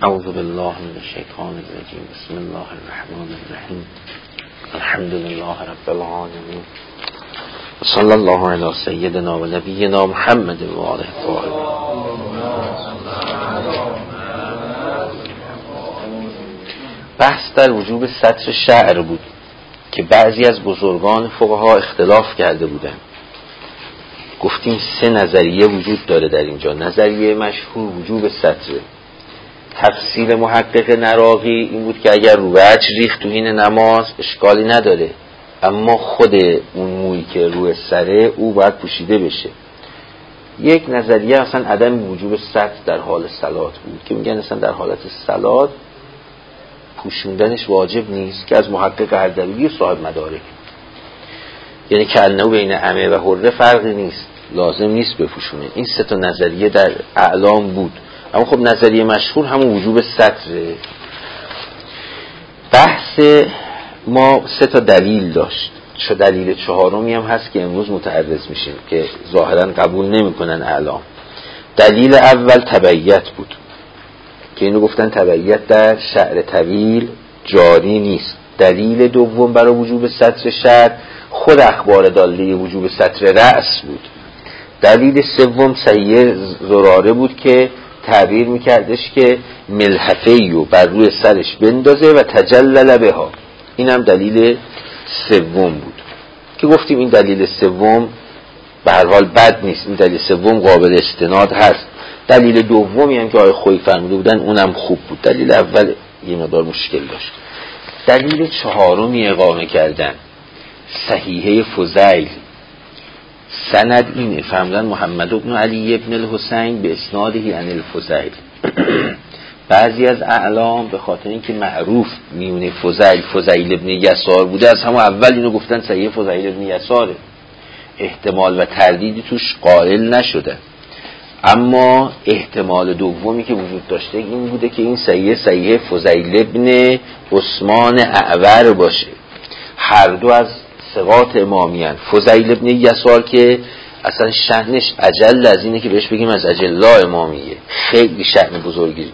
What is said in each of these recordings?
اعوذ بالله من الشیطان الرجیم. بسم الله الرحمن الرحیم. الحمد لله رب العالمین و صلی الله علی سیدنا و نبینا محمد و آله الطاهرین. بحث در وجوب سطر شعر بود که بعضی از بزرگان فقها اختلاف کرده بودند. گفتیم 3 نظریه وجود داره در اینجا. نظریه مشهور وجوب سطر. تفسیر محقق نراقی این بود که اگر رو وجه ریخت تو این نماز اشکالی نداره، اما خود اون مویی که روی سره او باید پوشیده بشه. یک نظریه اصلا عدم وجوب سطر در حال صلات بود که میگن اصلا در حالت صلات پوشوندنش واجب نیست، که از محقق اردبیلی صاحب مدارک، یعنی که انه بین عمه و حره فرقی نیست، لازم نیست بپوشونه. این 3 نظریه در اعلام بود، اما خب نظریه مشهور همون وجوب سطره. بحث ما 3 دلیل داشت. دلیل 4می هم هست که امروز متعرض میشیم که ظاهرا قبول نمیکنن اعلام. دلیل اول تبعیت بود که اینو گفتن تبعیت در شعر طویل جاری نیست. دلیل دوم برای وجوب سطر شعر خود اخبار داله وجوب سطر رأس بود. دلیل سوم سیه زراره بود که تعبیر میکردش که ملحفه‌ایو بر روی سرش بندازه و تجلل بها. این هم دلیل سوم بود که گفتیم این دلیل سوم به هر حال بد نیست، این دلیل سوم قابل استناد هست. دلیل دومی هم که آقای خویی فرموده بودن اونم خوب بود. دلیل اول یه مقدار مشکل داشت. دلیل 4می اقامه کردن صحیحه فضیل. سند اینه، فرمودن محمد بن علی بن الحسین به اسناده عن الفضیل. بعضی از اعلام به خاطر اینکه معروف میونه فضیل ابن یسار بوده، از همون اول اینو گفتن صحیح فضیل ابن یساره، احتمال و تردیدی توش قائل نشده. اما احتمال دومی که وجود داشته این بوده که این صحیح فضیل ابن عثمان اعور باشه. هر دو از ثقات امامیان. فضیل ابن یسار که اصلا شأنش اجل از اینه که بهش بگیم از اجلا امامیه، خیلی شأن بزرگی.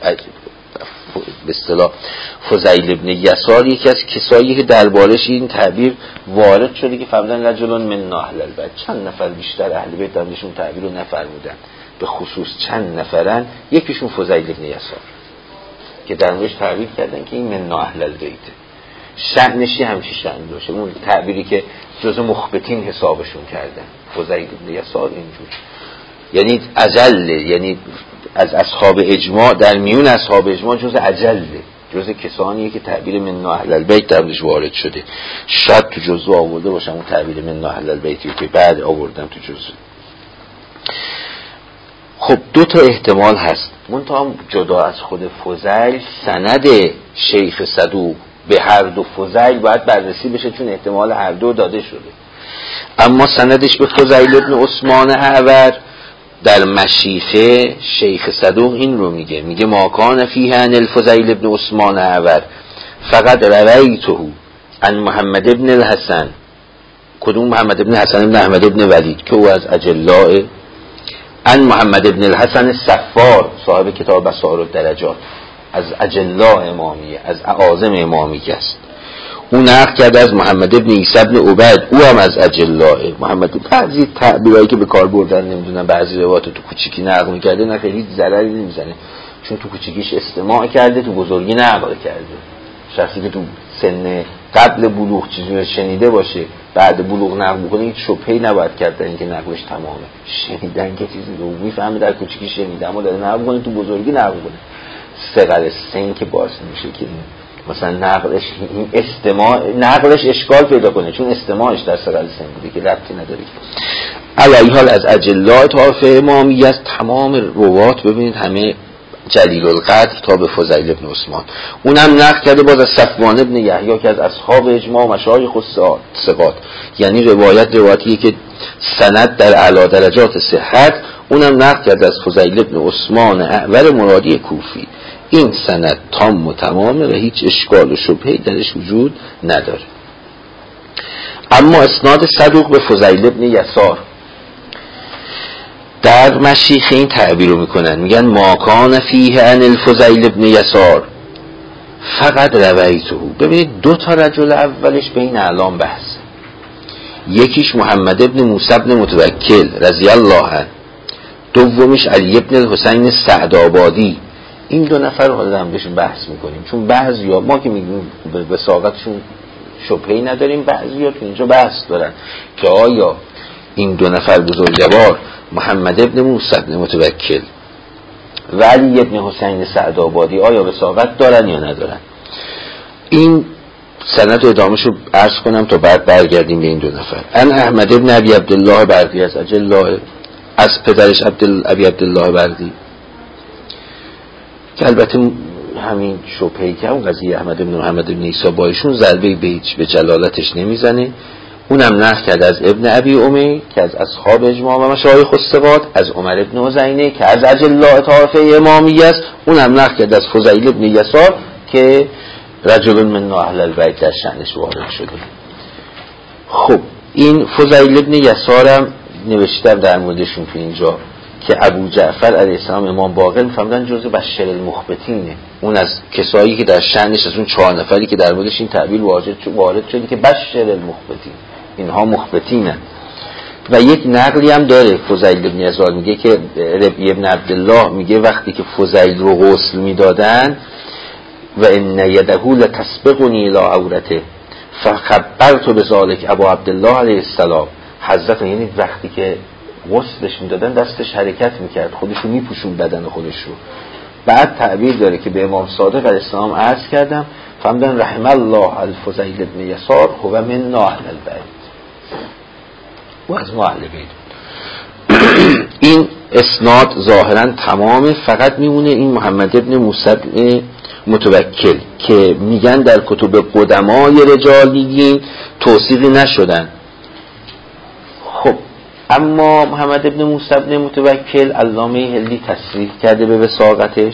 به اصطلاح فضیل ابن یسار یکی از کسایی که دربارش این تعبیر وارد شده که فرمودن رجلون من اهل البیت. چند نفر بیشتر اهل بیت درشون تعبیر رو نفرمودن، به خصوص چند نفرن، یکیشون فضیل ابن یسار که دربارش تعبیر کردن که این من اهل البیت. شأنشی همچی شأن داشته، اون تعبیری که جزء مخبتین حسابشون کردن. فضیل ابن یسار اینجور، یعنی اجل، یعنی از اصحاب اجماع، در میون اصحاب اجماع جزء اجله، جزء کسانیه که تعبیر من اهل البیت درش وارد شده. شاید تو جزء آورده باشم اون تعبیر من اهل البیتی که بعد آوردم تو جزء. خب 2 احتمال هست، منتها جدا از خود فضیل سند شیخ صدوق به هر 2 فضیل باید بررسی بشه، چون احتمال هر 2 داده شده. اما سندش به فضیل ابن عثمان اعور در مشیخه شیخ صدوق این رو میگه ما کان فیه عن الفضیل ابن عثمان اعور فقط رویته عن محمد ابن الحسن. کدوم محمد ابن الحسن ابن احمد ابن ولید که او از اجلاء، عن محمد ابن الحسن الصفار صاحب کتاب بصائر الدرجات، از اجلاء امامیه، از اعاظم امامیه است. او نقل کرده از محمد ابن عیسی ابن عبید، او هم از اجلاء محمد. بعضی تعبیرایی که به کار بردن نمیدونم، بعضی روایات تو کوچیکی نقل می‌کرده، نه خیلی ضرری نمیزنه، چون تو کوچیکیش استماع کرده، تو بزرگی نقل کرده. شخصی که تو سن قبل بلوغ چیزی رو شنیده باشه بعد بلوغ نقل بکنه هیچ شبهه‌ای نباید کرد اینکه نقلش تمامه. شنیدن که چیزی رو میفهمه، در کوچیکی شنیده اما داره نقل کنه، تو بزرگی نقل کنه. صغر سن که باعث میشه که مثلا نقلش، این استماع نقلش اشکال پیدا کنه، چون استماعش در صغر سن بوده که ربطی نداره. علی حال از اجلاء طائفه امامیه است. تمام روات ببینید همه جلیل القدر تا به فضیل ابن عثمان. اونم نقل کرده باز از صفوان ابن یحیی که از اصحاب اجماع و مشایخ ثقات، یعنی روایتیه که سند در اعلی درجات صحت. اونم نقل کرده از فضیل ابن عثمان اعور مرادی کوفی. این سند تام و تمامه و هیچ اشکال و شبهه‌ای درش وجود نداره. اما اسناد صدوق به فضیل ابن یسار در مشیخه این تعبیر رو میکنن، میگن ما کان فیه ان الفضیل ابن یسار فقط رویته. ببینید دو تا رجل اولش بین اعلام بحث، یکیش محمد ابن موسی ابن متوکل رضی الله عنه، دومیش علی ابن الحسین سعدآبادی. این دو نفر رو حالا هم بهشون بحث میکنیم، چون بعضیا ما که میگیم به ساقتشون شبهه‌ای نداریم، بعضیا تو اینجا بحث دارن که آیا این دو نفر بزرگوار محمد ابن موسی ابن متوکل و علی ابن حسین سعدآبادی آیا وثاقت دارن یا ندارن. این سند ادامهش رو عرض کنم تا بعد برگردیم به این دو نفر. ان احمد ابن ابی عبدالله برقی از عجل الله، از پدرش ابی عبدالله برقی، که البته همین شبهه‌ای که اون قضیه احمد ابن محمد ابن عیسی با ایشون ضربه به جلالتش نمیزنه. اونم نقل کرد از ابن ابی امی که از اصحاب اجماع و مشایخ الثقات، از عمر ابن حزینه که از عجل الله طائفه امامی است، اونم نقل کرد از فضیل ابن یسار که رجل من اهل البیت در شأنش وارد شده. خب این فضیل ابن یسارم نوشتم در موردشون تو اینجا که ابو جعفر علیه السلام امام باقر می‌فهمدن جزء بشر المخبتینه، اون از کسایی که در شأنش، از اون 4 نفری که در موردش این تعبیر وارد شده که بشر المخبتین، اینها مخبتینن. و یک نقلی هم داره فضیل ابن یسار میگه که ربیع ابن عبدالله میگه وقتی که فضیل رو غسل میدادن و ان یده لتسبقنی الی عورته فخبرت بذلک ابو عبدالله علیه السلام، حضرت یعنی وقتی که غسلش میدادن دستش حرکت میکرد، خودش رو میپوشون بدن خودش رو. بعد تعبیر داره که به امام صادق علیه السلام عرض کردم فهمدن رحم الله الفضیل ابن یسار هو من اهل البیت و از ما اهل بیت. این اسناد ظاهرا تمامه، فقط میمونه این محمد ابن موسی ابن متوکل که میگن در کتب قدمای رجالیین توثیقی نشدن. خب اما محمد ابن موسی ابن متوکل علامه هلی تصریح کرده به وثاقتش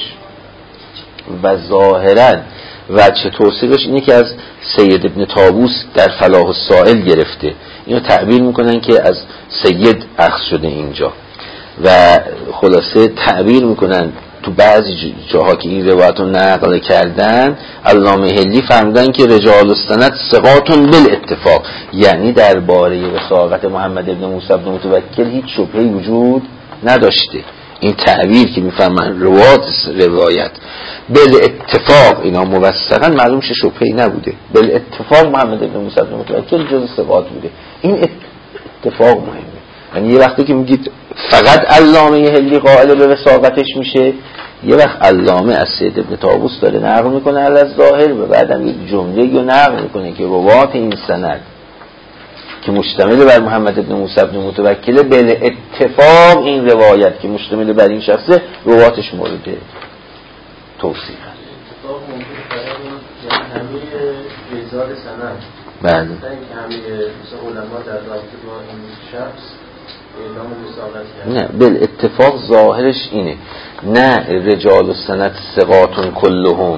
و ظاهرا وجه توثیقش اینه که از سید ابن طاووس در فلاح السائل گرفته. اینو تعبیر میکنن که از سید اخذ شده اینجا و خلاصه تعبیر میکنن تو بعضی جاها که این روایت رو نقل کردن علامه هلی فرمودن که رجال السند ثقاتون بالاتفاق، یعنی درباره وثاقت محمد ابن موسی ابن متوکل هیچ شبهه‌ای وجود نداشته. این تعبیر که میفهمن روایت بالاتفاق اینا موثقا معلوم شه شبهه‌ای نبوده، بالاتفاق محمد ابن موسی ابن متوکل جز ثقات بوده. این اتفاق مهمه، یعنی یه وقتی که میگید فقط علامه هلی قائل به وثاقتش میشه، یه وقت علامه از سید ابن طاووس داره نقل میکنه از ظاهر و بعدم یک جمله رو نقل میکنه که روات این سند که مشتمل بر محمد ابن موسی ابن متوکل به اتفاق این روایت که مشتمل بر این شخصه رواتش مورد توصیف هست. اتفاق ممکن همه ریزار سند بله اینکه همه علما در رابطه با این شخص اعلام وثاقت کردن. نه بالاتفاق ظاهرش اینه، نه رجال السند ثقاتون کلهم.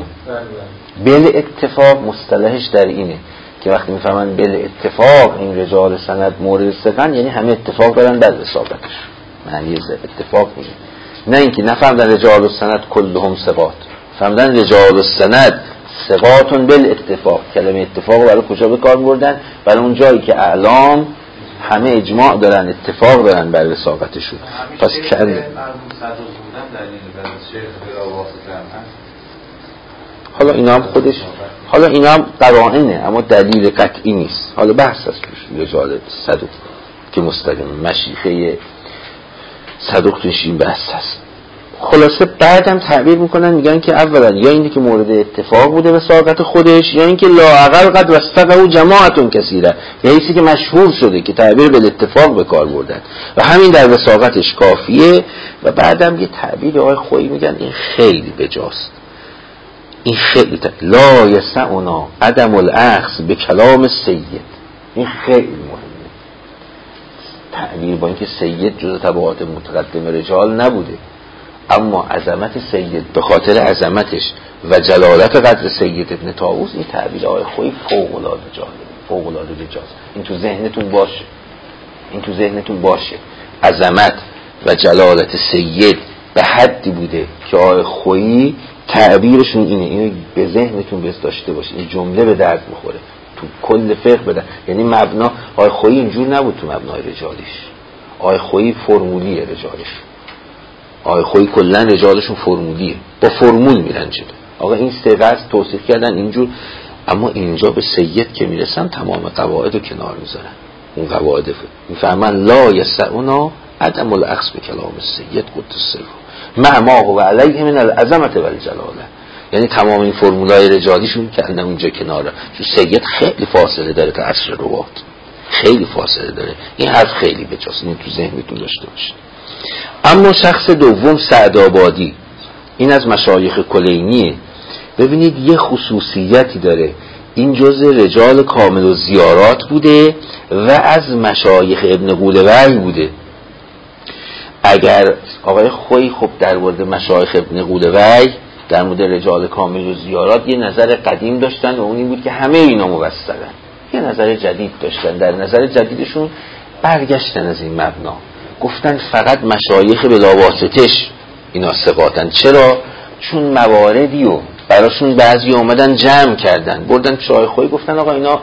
بالاتفاق مصطلحش در اینه که وقتی میفهمن بالاتفاق این رجال سند مورد ثقن یعنی همه اتفاق دارن بر وثاقتش، معنی اتفاق اینه. نه اینکه نفهمدن رجال السند کلهم ثقات، فهمدن رجال السند ثقاتون بالاتفاق. کلمه اتفاق برای کجا به کار بردن؟ برای اون جایی که اعلام همه اجماع دارن، اتفاق دارن بر وثاقتشون. پس کرده حالا اینا هم خودش، حالا اینا هم قرائنه اما دلیل قطعی نیست. حالا بحث هست رجال صدوق که مستقیم مشیخه صدوق توش این بحث هست. خلاصه بعدم تعبیر میکنن میگن که اولا یا اینی که مورد اتفاق بوده وثاقت خودش، یا اینکه لااقل قد وثقه جماعتون کثیره، یا ایسی که مشهور شده که تعبیر به اتفاق به کار بردن و همین در وثاقتش کافیه. و بعدم یه تعبیر آقای خویی میگن این خیلی بجاست، این خیلی لا یسعنا عدم الاخذ به کلام سید. این خیلی مهمه، تعبیر با اینکه سید جز طبقات متقدم رجال نبوده اما عظمت سید به خاطر عظمتش و جلالت قدر سید ابن طاووس، این تعبیر آقای خویی فوق العاده جالب، فوق العاده بجاست. این تو ذهنتون باشه، این تو ذهنتون باشه. عظمت و جلالت سید به حدی بوده که آقای خویی تعبیرشون اینو به ذهنتون بس داشته باشید، این جمله به درد میخوره تو کل فقه بده. یعنی مبنا آقای خویی اینجور نبود تو مبنای رجالیش. آقای خویی فرمولیه رجالش. آقای خویی کلا رجالشون فرمولیه، با فرمول میرن جلو. آقا این سه توصیف کردن اینجور، اما اینجا به سید که میرسن تمام قواعد رو کنار میذارن. اون قواعد میفهمن لا یسعنا عدم الاخذ به کلام سید قدس سره مع ما هو علیه من العظمت و الجلاله. یعنی تمام این فرمولای رجالیشون کردن اونجا کناره. چون سید خیلی فاصله داره تا عصر روات، خیلی فاصله داره. این حرف خیلی بجاست، این تو ذهنتون داشته باشید. اما شخص دوم سعدآبادی، این از مشایخ کلینیه. ببینید یه خصوصیتی داره، این جزء رجال کامل و زیارات بوده و از مشایخ ابن قولوی بوده. اگر آقای خویی خب در مورد مشایخ ابن قولوی در مورد رجال کامل و زیارات یه نظر قدیم داشتن و اون این بود که همه اینا موثقن. یه نظر جدید داشتن، در نظر جدیدشون برگشتن از این مبنا، گفتن فقط مشایخ بلاواسطش اینا ثقاتن. چرا؟ چون مواردی و براشون بعضی اومدن جمع کردن بردن شای خویی، گفتن آقا اینا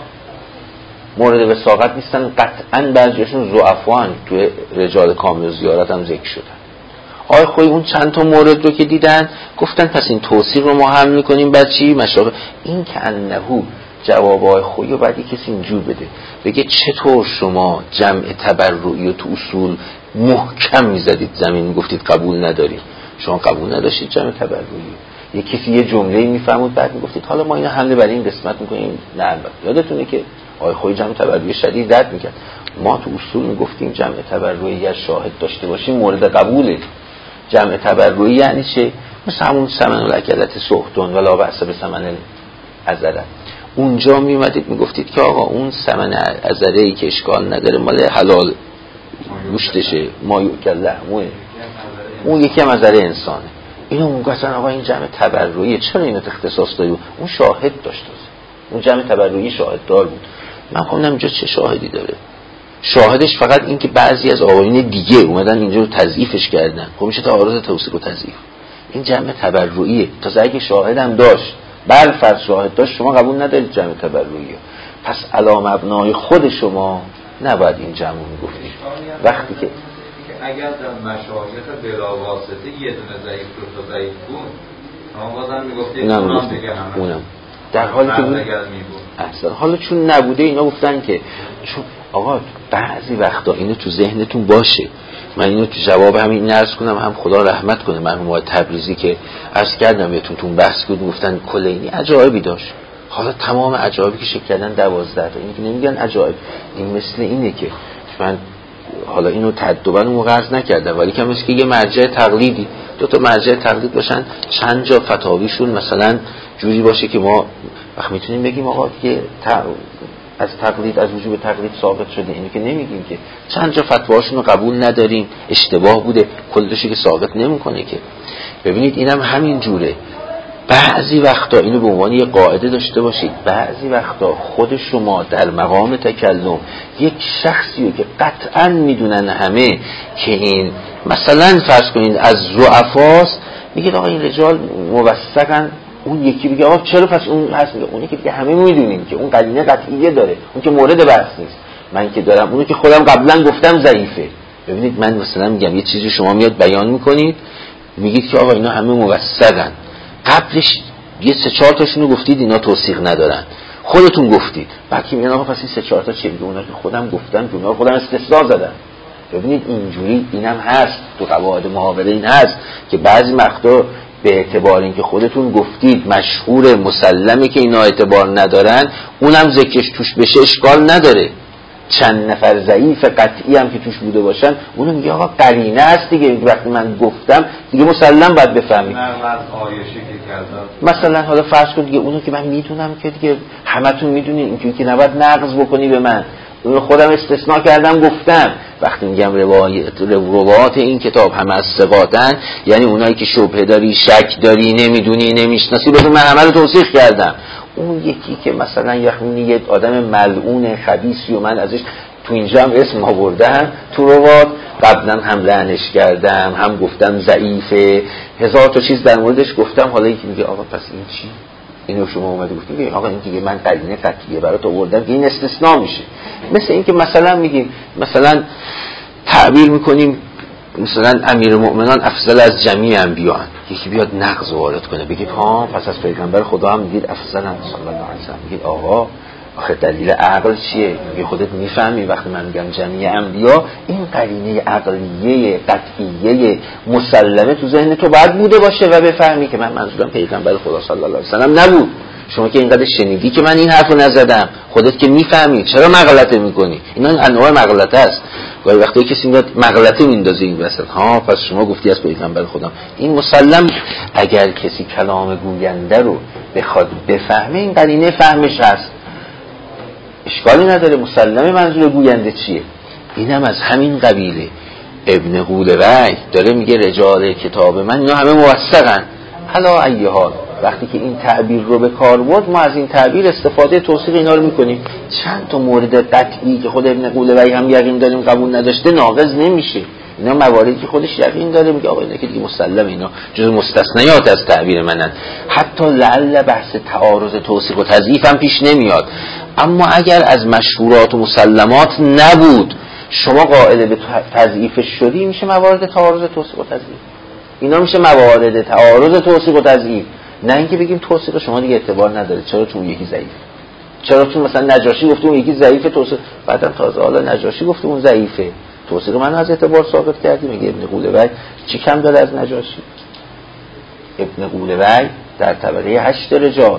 مورد وثاقت نیستن، قطعا بعضیشون ضعفان توی رجال کامل و زیارت هم ذکر شدن. آقای خویی اون چند تا مورد رو که دیدن گفتن پس این توصیف رو ما حمل میکنیم بر چی؟ مشایخ. این که انهو جواب آقای خویی رو بعدی کسی اینجور بده بگه چطور شما جمع تبرعی و تو اصول محکم میزدید زمین میگفتید قبول نداریم، شما قبول نداشتید جمع تبرعی. یه کسی یه جمله میفهمود بعد میگفتید حالا ما اینا حمله بر این قسمت میکنیم. نه یادتونه که آقای خویی جمع تبرعی شدید رد میکرد. ما تو اصول میگفتیم جمع تبرعی یا شاهد داشته باشیم مورد قبوله. جمع تبرعی یعنی چه؟ مثل همون ثمن الاکلت سختون ولا بأس به ثمن العذره. اونجا میومدید میگفتید که آقا اون ثمن عذره‌ای که اشکال نداره مال حلال گوشتشه، ما یوکل لحمه، اون یکی هم عذره انسانه. اینو میگفتن آقا این جمع تبرعی چرا اینو اختصاص داری؟ اون شاهد داشت، اون جمع تبرعی شاهد دار بود. من خودم اینجا چه شاهدی داره؟ شاهدش فقط این که بعضی از آقایون دیگه اومدن اینجا رو تضعیفش کردن. خب میشه تعارض توصیف و تضعیف. این جمع تبرعیه. تا اگه شاهد هم داشت فرض شاهد داشت شما قبول ندارید جمع تبرعیه، پس علی مبنای خود شما نباید این جمع رو میگفتید. وقتی که اگر در مشایخ بلاواسطه یه دونه ضعیف دو تا ضعیف بود اما بازم میگفتید اونم دیگه همه اونم در حالی که اصلا حالا چون نبوده اینا گفتن که چون آقا بعضی وقتا اینو تو ذهنتون باشه. من اینو تو جواب همین عرض کنم، هم خدا رحمت کنه مرحوم آقای تبریزی که عرض کردم بهتون تو بحث بود گفتن کلینی عجایبی داشت. حالا تمام عجایبی که شکل کردن 12 تا، اینی که نمیگن عجایب، این مثل اینه که من حالا اینو تدبن رو عرض نکردم ولی که مثل که یه مرجع تقلیدی دو تا مرجع تقلید باشن، چند جا فتاویشون مثلا جوری باشه که ما وقت میتونیم بگیم آقا که از تقلید از وجوب تقلید ثابت شده. اینو که نمیگیم که چند جا فتواشون رو قبول نداریم، اشتباه بوده، کلشو که ثابت نمیکنه که. ببینید اینم همین جوره. بعضی وقتا اینو به عنوان یه قاعده داشته باشید، بعضی وقتا خود شما در مقام تکلم یک شخصی رو که قطعا میدونن همه که این مثلا فرض کنید از ضعفاست، میگید آقا این رجال موثقن، اون یکی بگه آقا چرا پس اون هست، میگه اونی که دیگه همه میدونیم که اون قرینه قطعیه داره، اون که مورد بحث نیست. من که دارم اونو که خودم قبلا گفتم ضعیفه. ببینید من مثلا میگم یه چیزی شما میاد بیان میکنید میگید که آقا اینا همه موثقن، قبلش یه 3-4 تاشونو گفتید اینا توثیق ندارن، خودتون گفتید، بعد که میگن آقا پس این 3-4 تا چیه؟ میگه اونا که خودم گفتم که اونا خودم استثناء زدم. ببینید اینجوری اینم هست تو قواعد محاوره، این هست که بعضی وقتا به اعتبار اینکه خودتون گفتید مشهور مسلمه که اینا اعتبار ندارن، اونم ذکرش توش بشه اشکال نداره. چند نفر ضعیف قطعی هم که توش بوده باشن اونو میگه آقا قرینه است دیگه، وقتی من گفتم دیگه مسلم باید بفهمید. مثلا حالا فرض کن دیگه اونو که من میدونم که دیگه همتون میدونید اینجوری که نباید نقض بکنی به من، اونو خودم استثناء کردم گفتم. وقتی میگم روایات این کتاب همه از ثقاتن، یعنی اونایی که شبهه داری، شک داری، نمیدونی، نمیشناسی، بدون من همه رو توصیف کردم. اون یکی که مثلا یه آدم ملعون خبیثی و من ازش تو اینجا هم اسم آوردم تو روات، قبلا هم لعنش کردم، هم گفتم ضعیفه، 1000 تا چیز در موردش گفتم. حالا یکی میگه آقا پس این چی؟ اینو شما اومده گفتید آقا این دیگه من قرینه قطعیه برات آوردم، این استثناء میشه. مثل اینکه مثلا میگیم مثلا تعبیر میکنیم مثلا امیرالمؤمنان افضل از جمیع انبیاء، یکی بیاد نقض وارد کنه بگید ها پس از پیغمبر خدا هم میگید افضل صلی الله علیه و سلم. میگید آقا آخه دلیل عقل چیه؟ میگه خودت میفهمی وقتی من میگم جمیع انبیاء این قرینه عقلیه قطعیه مسلمه تو ذهن تو باید بوده باشه و بفهمی که من منظورم پیغمبر خدا صلی الله علیه و سلم نبود. شما که اینقدر شنیدی که من این حرفو نزدم، خودت که میفهمی، چرا مغلطه میکنی؟ اینا انواع مغلطه است. گاهی وقتی کسی میاد مغلطه میندازه این وسط، ها پس شما گفتی از پیغمبر خدا. این مسلم اگر کسی کلام گوینده رو بخواد بفهمه این قرینه فهمش هست، اشکالی نداره، مسلمه منظور گوینده چیه. اینم از همین قبیله. ابن قولوی داره میگه رجال کتاب من اینا همه موثقن. حالا ای حال وقتی که این تعبیر رو به کار برد ما از این تعبیر استفاده توثیق اینا رو میکنیم. چند تا مورد قطعی که خود ابن قولوی هم یقین داریم قبول نداشته ناقض نمیشه. اینا مواردی که خودش یقین داره میگه آقا اینا که دیگه مسلمه، اینا جز مستثنیات از تعبیر منن. حتی لعل بحث تعارض توثیق و تضعیف هم پیش نمیاد. اما اگر از مشهورات و مسلمات نبود شما قائل به تضعیفش شدی، میشه موارد تعارض توثیق و تضعیف. اینا میشه موارد تعارض توثیق و تضعیف. نه اینکه بگیم توثیق شما دیگه اعتبار نداره، چرا چون یکی ضعیف، چرا چون مثلا نجاشی گفته اون یکی ضعیفه توثیق، بعدم تازه حالا نجاشی گفته اون ضعیفه توثیق من از اعتبار ثابت کردیم. میگه ابن قولوی چی کم داره از نجاشی؟ ابن قولوی در طبقه 8 رجال،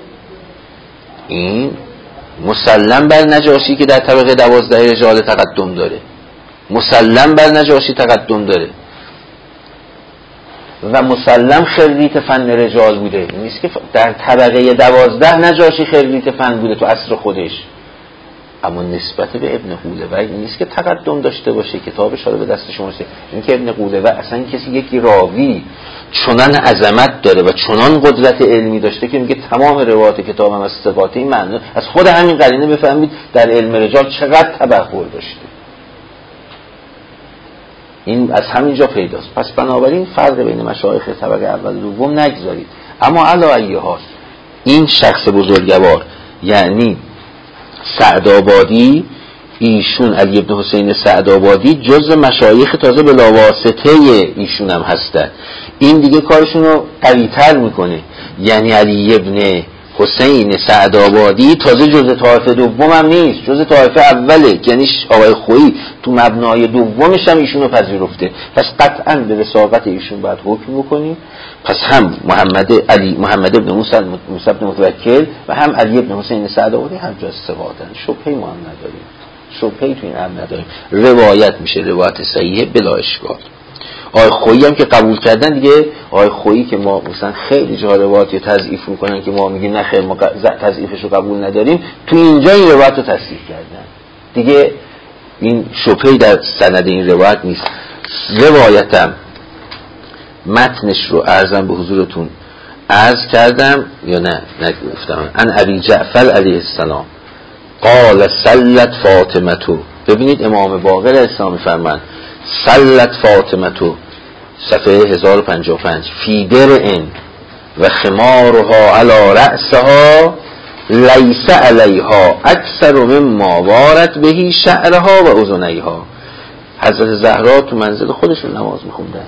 این مسلم بر نجاشی که در طبقه 12 رجال تقدم داره، مسلم بر نجاشی تقدم داره و مسلم خریت فن رجال بوده. نیست که در طبقه 12 نجاشی خریت فن بوده تو عصر خودش، اما نسبت به ابن قولوی نیست که تقدم داشته باشه. کتابش حالا به دست شما رسید. این که ابن قولوی اصلا کسی یکی راوی چنان عظمت داره و چنان قدرت علمی داشته که میگه تمام روایات کتابم از ثقات. این معنی از خود همین قرینه بفهمید در علم رجال چقدر تبحر داشته. این از همینجا پیداست. پس بنابراین فرق بین مشایخ طبقه اول و دوم نگذارید. اما علی ای حال این شخص بزرگوار یعنی سعدآبادی، ایشون علی ابن حسین سعدآبادی جزء مشایخ تازه بلاواسطه ایشون هم هستن. این دیگه کارشون رو قوی‌تر میکنه. یعنی علی ابن حسین سعدآبادی تازه جزء طایفه دوم هم نیست، جزء طایفه اوله. یعنی آقای خویی تو مبنای دومش هم ایشون رو پذیرفته. پس قطعاً به وثاقت ایشون باید حکم بکنیم. پس هم محمد ابن موسی ابن متوکل و هم علی ابن حسین سعدآبادی هم جز ثقاتن. شبهه‌ای ما هم نداریم، شبهه‌ای تو این هم نداریم. روایت میشه روایت صحیحه بلا اشکال. آقای خویی هم که قبول کردن دیگه، آقای خویی که ما مثلا خیلی جا روایتی تضعیف میکنن که ما میگیم نه خیر ما تضعیفش رو قبول نداریم، تو اینجا این روایت رو تصحیح کردن دیگه. این شبهه‌ای در سند این روایت نیست. روایتم متنش رو عرضم به حضورتون عرض کردم یا نه نگفتم. ان ابی جعفر علیه السلام قال سلت فاطمه. ببینید امام باقر اسلامی فرمان سلت فاطمه صفحه 1055 فی درء و خمارها علی رأسها لیس علیها اکثر مما وارت بهی شعرها و اذنیها. حضرت زهرا تو منزل خودشون نماز میخوندن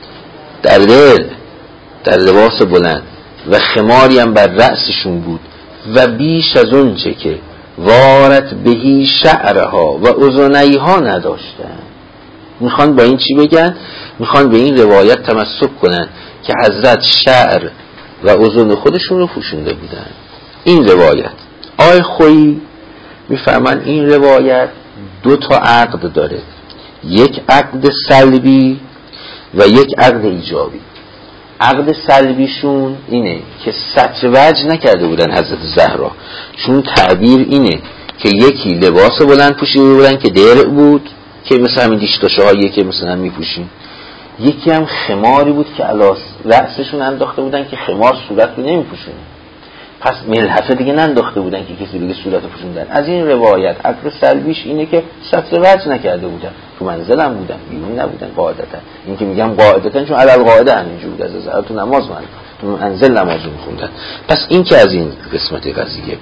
در لباس بلند و خماری هم بر رأسشون بود و بیش از اون چه که وارت بهی شعرها و اذنیها نداشتن. میخوان با این چی بگن؟ میخوان به این روایت تمسک کنن که حضرت شعر و اذن خودشون رو پوشونده بودن. این روایت آقای خویی میفرمان این روایت 2 تا عقد داره، یک عقد سلبی و یک عقد ایجابی. عقد سلبیشون اینه که ستر وجه نکرده بودن حضرت زهرا، چون تعبیر اینه که یکی لباس بلند پوشیده بودن که درع بود که مثل همین دیشتاشه هایی که مثلا میپوشیم، یکی هم خماری بود که علی رأسشون انداخته بودن که خمار صورت رو نمیپوشونه. پس ملحفه دیگه ننداخته بودن که کسی بگه صورت پوشوندن. از این روایت عقد سلبیش اینه که سطر وجه نکرده بودن، تو منزلم بودن، بیرون نبودن قاعدتا. این که میگم قاعدتا چون علل قاعده همینجور بود، از ظاهر تو نماز من تو منزل نماز میخوندن. پس این که از این قسمت قضیه.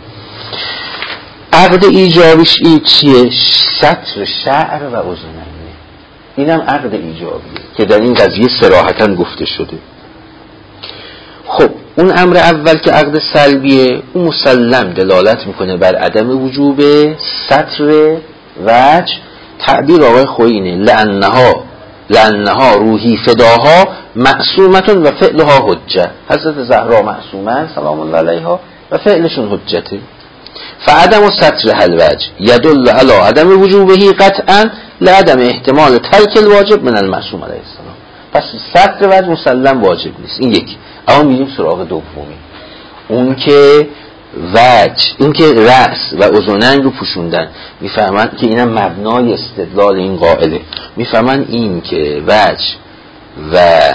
عقد ایجابیش چیه؟ سطر شعر و اذنین. اینم عقد ایجابیه که در این قضیه صراحتاً گفته شده. خب اون امر اول که عقد سلبیه، اون مسلم دلالت میکنه بر عدم وجوب سطر وجه. تعبیر آقای خویی اینه لأنها روحی فداها معصومتون و فعلها حجه. حضرت زهرا معصومن سلام الله علیها و فعلشون حجته. فعدم سطر الوجه یدل علی عدم وجوبه قطعا لعدم احتمال ترک الواجب من المعصوم علیه السلام. پس سطر وجه مسلم واجب نیست. این یکی. اما میریم سراغ دومی، اون که وجه، اون که رأس و اذنین رو پوشوندن. میفهمن که اینم مبنای استدلال این قائله. میفهمن این که وجه و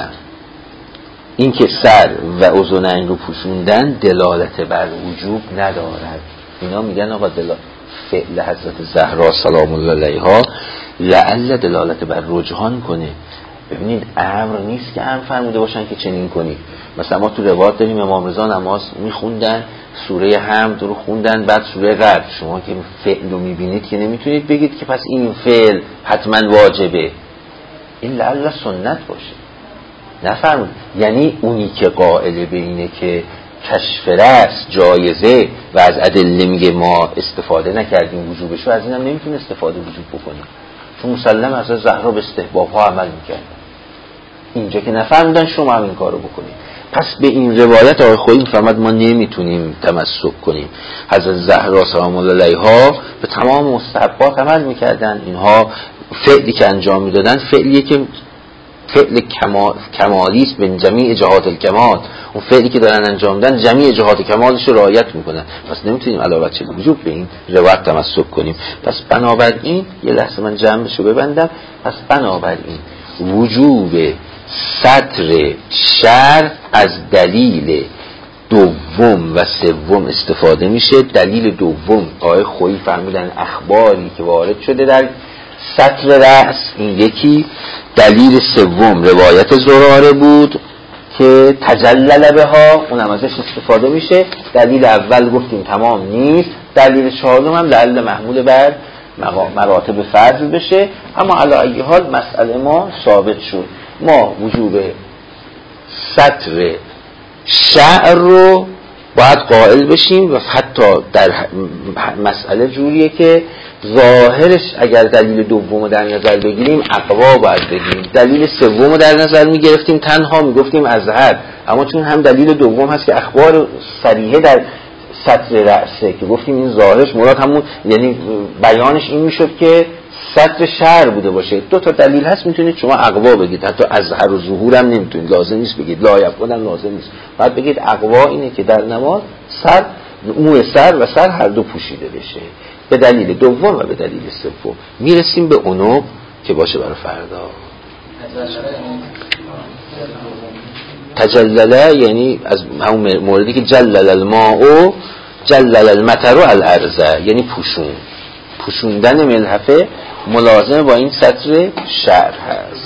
این که سر و اذنین رو پوشوندن دلالت بر وجوب ندارد. اینا میگن آقا فعل حضرت زهرا سلام الله علیها لعل دلالت بر رجحان کنه. ببینید امر نیست که امر فرموده باشن که چنین کنید. مثلا ما تو روایت داریم امام رضا نماز میخوندن، سوره حمد رو خوندن، بعد سوره قدر. شما که فعل رو میبینید که نمیتونید بگید که پس این فعل حتما واجبه. این لعل سنت باشه. نفرمود یعنی اونی که قائل به اینه که کشف رأس جایزه و از ادله میگه ما استفاده نکردیم وجوبشو، از اینم نمیتونه استفاده وجوب بکنه، چون مسلم از زهرا به استحباب ها عمل میکرد. اینجا که نفهمیدن شما هم این کارو بکنید. پس به این روایت آقای خویی میفهمد ما نمیتونیم تمسک کنیم. حضرت زهرا سلام الله علیها به تمام مستحبات عمل میکردن. اینها فعلی که انجام میدادن فعلیه که فعل کمالیست به جمیع جهات الکمال. اون فعلی که دارن انجام میدن جمیع جهات کمالش رو رعایت میکنن. پس نمیتونیم علاوه چه وجوب به این روایت تمسک کنیم. پس بنابراین یه لحظه من جمعشو ببندم. پس بنابراین وجوب سطر شرع از دلیل دوم و سوم استفاده میشه. دلیل دوم آقای خویی فهمیدن اخباری که وارد شده در سطر رأس این یکی. دلیل سوم روایت زراره بود که تجلل بها، اونم ازش استفاده میشه. دلیل اول گفتیم تمام نیست. دلیل چهارم هم دلیل محمول بر مراتب فرض بشه. اما علی ای حال مسئله ما ثابت شد. ما وجوب سطر شعر رو باید قائل بشیم و حتی در مسئله جوریه که ظاهرش اگر دلیل دوم در نظر بگیریم اقوا باید بگیریم. دلیل سوم در نظر میگرفتیم تنها میگفتیم ازهر. اما چون هم دلیل دوم هست که اخبار صریحه در سطر رأسه که گفتیم این ظاهرش مراد همون، یعنی بیانش این میشد که سطر شعر بوده باشه. دو تا دلیل هست میتونید شما اقوا بگید. حتی ازهر و ظهور هم نمیتونید، لازم نیست بگید لا یفعل هم لازم نیست. باید بگید اقوا اینه که در نماز سر، موی سر و سر هر دو پوشیده بشه به دلیل دوم و به دلیل سوم. میرسیم به اونو که باشه برای فردا. تجلله یعنی از همون موردی که جلل الماء و جلل المطر الارض، یعنی پوشوندن ملحفه ملازم با این سطر شعر هست.